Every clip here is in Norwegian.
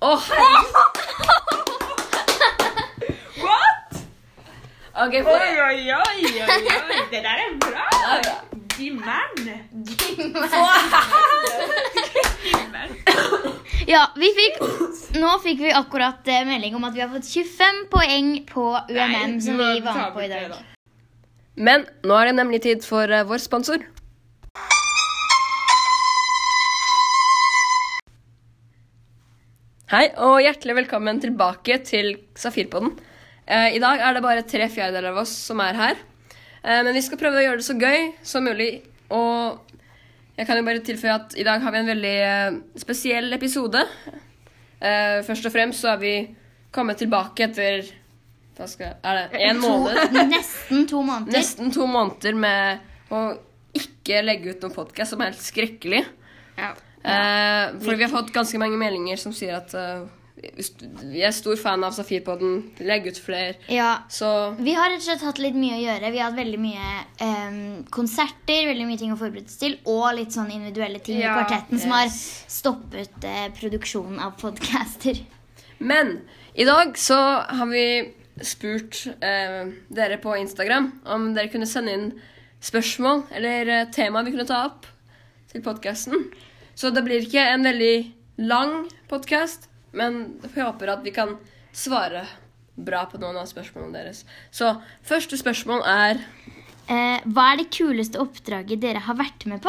What? Ok, Oi. Det der bra. Gimmer'n. Ja, nå fikk vi akkurat melding om at vi har fått 25 poeng på UMM som vi var med på i dag. Men nå er det nemlig tid for vår sponsor. Hei, og hjertelig velkommen tilbake til Safirpodden. I dag er det bare 3/4 av oss som er her. Men vi skal prøve å gjøre det så gøy som mulig. Og jeg kan jo bare tilføye at i dag har vi en veldig spesiell episode. Først og fremst så har vi kommet tilbake etter en måned. Nesten 2 måneder. Nesten 2 måneder med å ikke legge ut noen podcast som er helt skrekkelig. Ja. For vi har fått ganske mange meldinger som sier at vi er stor fan av Safirpodden, legg ut flere. Ja, så vi har rett og slett hatt litt mye å gjøre. Vi har hatt veldig mye konserter, veldig mye ting å forberede til, og litt sånn individuelle ting i kvartetten som har stoppet produksjonen av podcaster. Men i dag så har vi spurt dere på Instagram om dere kunne sende inn spørsmål eller tema vi kunne ta opp til podcasten. Så det blir ikke en veldig lang podcast, men jeg håper at vi kan svare bra på noen av spørsmålene deres. Så første spørsmål er hva er det kuleste oppdraget dere har vært med på?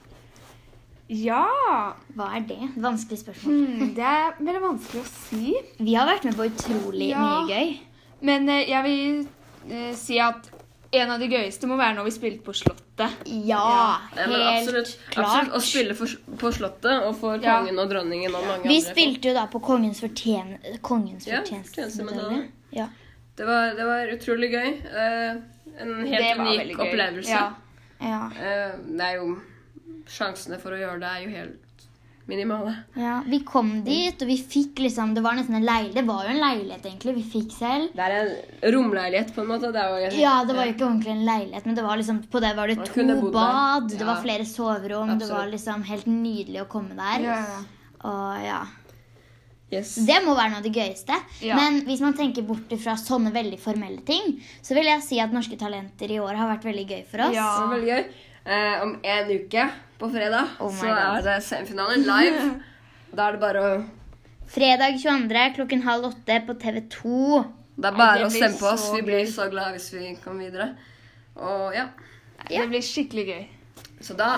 Ja. Hva er det? Vanskelig spørsmål. Det er veldig vanskelig å si. Vi har vært med på utrolig mye gøy. Men jeg vil si at en av de gøyeste må være når vi spilte på Slottet. Ja, helt klart. Absolutt å spille på Slottet og for kongen og dronningen og mange andre. Vi spilte jo da på Kongens fortjenstmedalje. Ja. Det var utrolig gøy. En helt unik opplevelse. Ja. Det er jo sjansene for å gjøre det er jo helt minimale. Ja, vi kom dit, og vi fikk liksom, det var nesten en leilighet. Det var jo en leilighet egentlig, vi fikk selv. Det er en romleilighet på en måte. Det var jo ikke ordentlig en leilighet, men det var liksom, på det var det 2 bad, det var flere soverom, absolutt. Det var liksom helt nydelig å komme der. Og ja. Yes. Det må være noe av det gøyeste. Men hvis man tenker bort fra sånne veldig formelle ting, så vil jeg si at Norske Talenter i år har vært veldig gøy for oss. Ja, det var veldig gøy. Om en uke på fredag så er det semifinalen live. Da er det bare å fredag 22. klokken 7:30 på TV2. Det er bare å stemme på oss. Vi blir så glad hvis vi kommer videre. Og det blir skikkelig gøy. Så da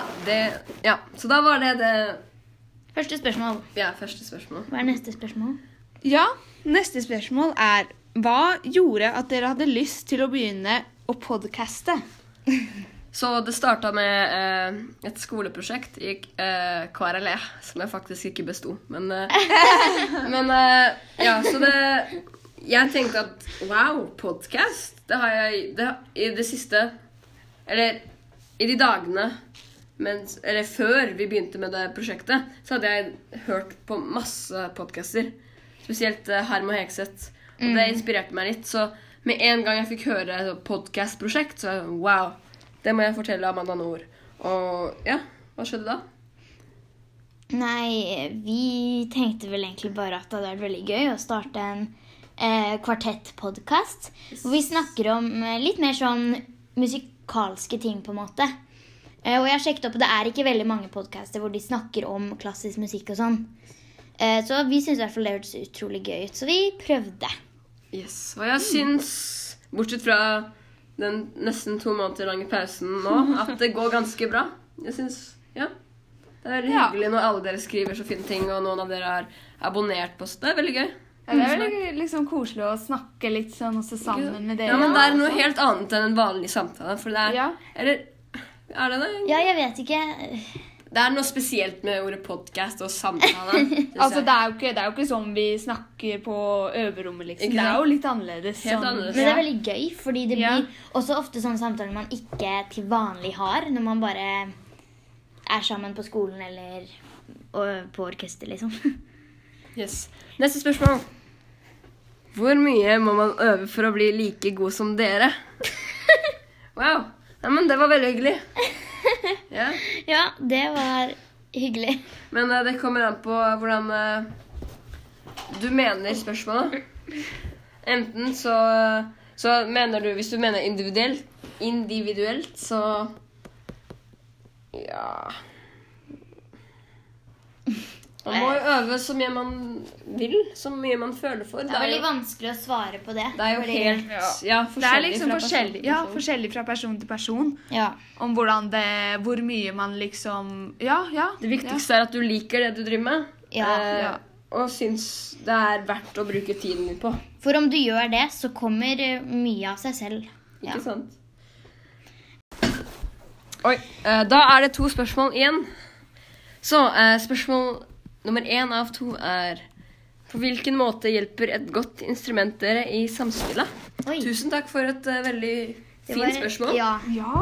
var det første spørsmål. Ja, første spørsmål. Hva er neste spørsmål? Ja, neste spørsmål er hva gjorde at dere hadde lyst til å begynne å podcaste? Så det startet med et skoleprosjekt i KRLE, som jeg faktisk ikke bestod. Så jeg tenkte at, wow, podcast, det har jeg i det siste, eller i de dagene, eller før vi begynte med det prosjektet, så hadde jeg hørt på masse podcaster, spesielt Herm og Hegseth, og det inspirerte meg litt. Så med en gang jeg fikk høre et podcastprosjekt, så wow, det må jeg fortelle Amanda Nord. Og ja, hva skjedde da? Nei, vi tenkte vel egentlig bare at det hadde vært veldig gøy å starte en kvartettpodcast, hvor vi snakker om litt mer sånn musikalske ting på en måte. Og jeg har sjekket opp, og det er ikke veldig mange podcaster hvor de snakker om klassisk musikk og sånn. Så vi synes i hvert fall det hørtes utrolig gøy ut, så vi prøvde. Yes, og jeg synes, bortsett fra den nesten 2 måneder lange pausen nå, at det går ganske bra. Jeg synes, det er veldig hyggelig når alle dere skriver så fine ting, og noen av dere har abonnert på oss. Det er veldig gøy. Ja, det er veldig liksom koselig å snakke litt sånn også sammen med dere. Ja, men det er noe helt annet enn en vanlig samtale, for det er, eller, er det det? Ja, jeg vet ikke. Det er noe spesielt med ordet podcast og samtale. Altså, det er jo ikke sånn vi snakker på øverommet, liksom. Det er jo litt annerledes. Helt annerledes. Men det er veldig gøy, fordi det blir også ofte sånne samtaler man ikke til vanlig har, når man bare er sammen på skolen eller på orkester, liksom. Yes. Neste spørsmål. Hvor mye må man øve for å bli like god som dere? Wow. Ja, men det var veldig hyggelig. Ja, det var hyggelig. Men det kommer an på hvordan du mener spørsmålet. Enten så mener du, hvis du mener individuelt, så ja. Man må jo øve så mye man vil, så mye man føler for. Det er veldig vanskelig å svare på det. Det er jo helt Det er liksom forskjellig forskjellig fra person til person. Ja. Om hvor mye man liksom Det viktigste er at du liker det du driver med. Ja. Og syns det er verdt å bruke tiden din på. For om du gjør det, så kommer mye av seg selv. Ikke sant? Oi, da er det 2 spørsmål igjen. Så spørsmål nummer 1 av 2 er: på hvilken måte hjelper et godt instrument dere i samspillet? Oi. Tusen takk for et veldig fint spørsmål. Ja.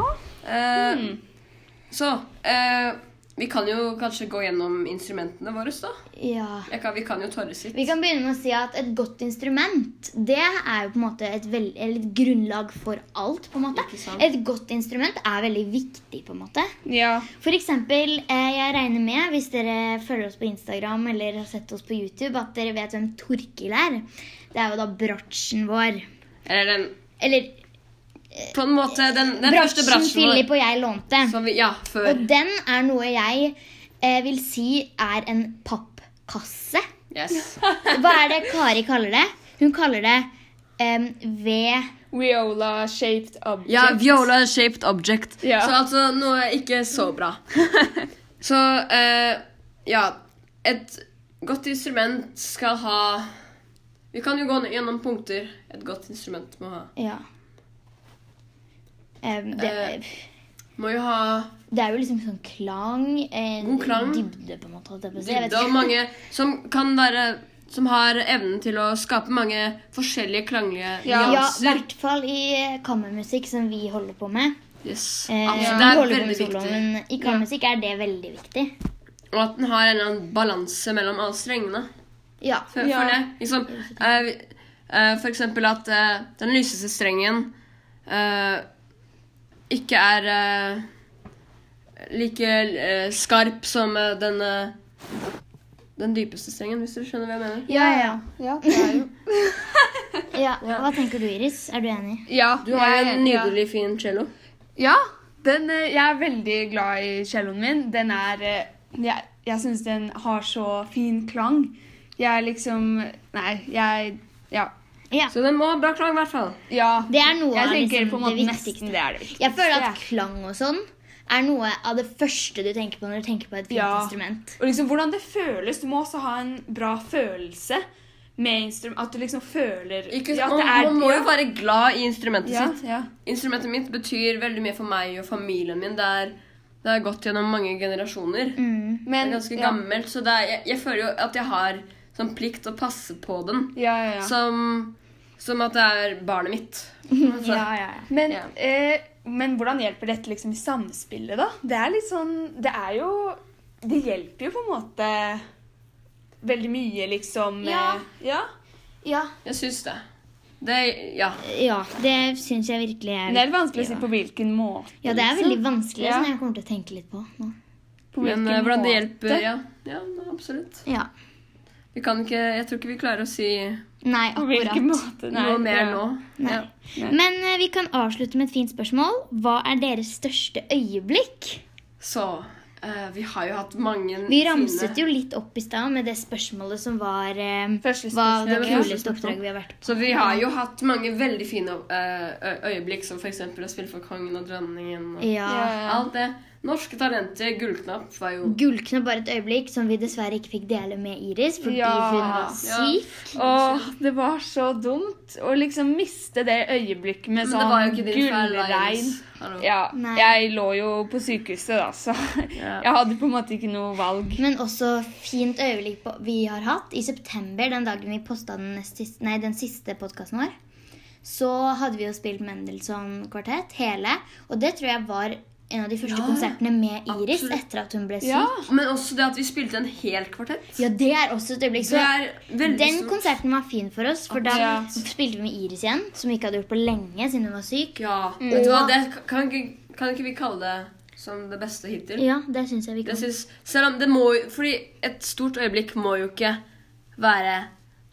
Så vi kan jo kanskje gå gjennom instrumentene våre da. Ja. Vi kan jo tørre sitt. Vi kan begynne med å si at et godt instrument, det er jo på en måte et grunnlag for alt, på en måte. Ikke sant? Et godt instrument er veldig viktig, på en måte. Ja. For eksempel, jeg regner med, hvis dere følger oss på Instagram eller har sett oss på YouTube, at dere vet hvem Torkil er. Det er jo da bratsjen vår. Eller på en måte den første bratsjen bratsjen Philip og jeg lånte. Før. Og den er noe jeg vil si er en pappkasse. Yes. Hva er det Kari kaller det? Hun kaller det Viola-shaped object. Ja, viola-shaped object. Ja. Så altså noe ikke så bra. Så et godt instrument skal ha. Vi kan jo gå gjennom punkter et godt instrument må ha. Ja. Må jo ha det er jo liksom sånn klang, god klang, dybde på en måte. Dybde, og mange som har evnen til å skape mange forskjellige klanglige Ja, i nyanser. hvert fall i kammermusikk som vi holder på med. Yes. Vi Det er holder på veldig med solo, viktig. men i kammermusikk er det veldig viktig. Og at den har en eller annen balanse mellom alle strengene. Ja. For det, liksom, for eksempel at den lyseste strengen ikke er like skarp som den dypeste strengen, hvis dere skjønner hva jeg mener. Ja. Ja, det er jo. Hva tenker du, Iris? Er du enig? Ja, Du har jo en nydelig fin cello. Ja, jeg er veldig glad i celloen min. Den er, jeg synes den har så fin klang. Ja. Så den må ha bra klang i hvert fall. Ja, Det er noe jeg av tenker liksom, på en måte det nesten viktigste. det er det viktigste. Jeg føler at klang og sånn er noe av det første du tenker på når du tenker på et fint instrument. Og liksom hvordan det føles. Du må også ha en bra følelse med instrument. At du liksom føler Man må jo være glad i instrumentet sitt. Ja. Instrumentet mitt betyr veldig mye for meg og familien min. Det har gått gjennom mange generasjoner. Det er ganske gammelt, så jeg føler jo at jeg har sånn plikt å passe på den. Ja. Som at det er barnet mitt. Men hvordan hjelper dette liksom i samspillet da? Det er litt sånn, det hjelper jo på en måte veldig mye liksom. Ja. Jeg synes det. Ja, det synes jeg virkelig er. Det er vanskelig å si på hvilken måte. Ja, det er veldig vanskelig, Ja. som jeg kommer til å tenke litt på nå. Men hvordan det hjelper, ja, absolutt. Ja. Jeg tror ikke vi klarer å si Nei, På hvilken akkurat. måte? noe mer nå. Nei. Ja. Men vi kan avslutte med et fint spørsmål. Hva er deres største øyeblikk? Så, vi har jo hatt mange Vi ramset jo litt opp i sted med det spørsmålet som var Første hva det spørsmål, ja. kuleste oppdraget vi har vært på. Så vi har jo hatt mange veldig fine øyeblikk, som for eksempel å spille for kongen og dronningen. Og Ja. alt det. Norske talenter, gullknapp, var jo... Gullknapp var et øyeblikk som vi dessverre ikke fikk dele med Iris, fordi Ja. hun var syk. Åh, det var så dumt å liksom miste det øyeblikket med Men sånn det var jo ikke din feil, gullregn. Iris. Hallo. Ja, Nei. jeg lå jo på sykehuset da, så Ja. jeg hadde på en måte ikke noe valg. Men også fint øyeblikk vi har hatt. I september, den dagen vi postet den siste podcasten vår, så hadde vi jo spilt Mendelssohn kvartett, hele. Og det tror jeg var en av de første konsertene med Iris absolutt. etter at hun ble syk. Ja, Men også det at vi spilte en hel kvartett. Ja, det er også et øyeblikk. Det er veldig Den stort. konserten var fin for oss, for da Absolutt. spilte vi med Iris igjen, som vi ikke hadde gjort på lenge siden hun var syk. Ja, vet du hva, det kan ikke vi kalle det som det beste hittil? Ja, det synes jeg vi Det kan. synes, selv om det må jo, fordi et stort øyeblikk må jo ikke være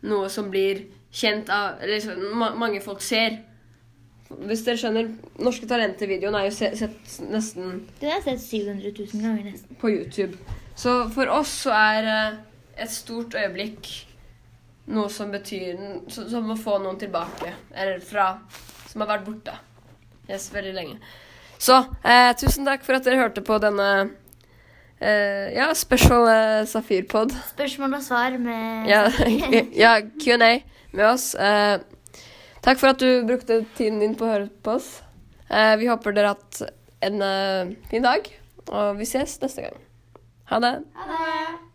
noe som blir kjent av, eller mange folk ser. Hvis dere skjønner, Norske Talenter-videoen er jo sett nesten... Den har sett 700 000 ganger nesten. På YouTube. Så for oss så et stort øyeblikk noe som betyr, som å få noen tilbake, eller som har vært borte. Yes, veldig lenge. Så, tusen takk for at dere hørte på denne special Safir-pod. Spørsmål og svar med ja, Q&A med oss. Takk for at du brukte tiden din på å høre på oss. Vi håper dere har hatt en fin dag, og vi ses neste gang. Ha det! Ha det!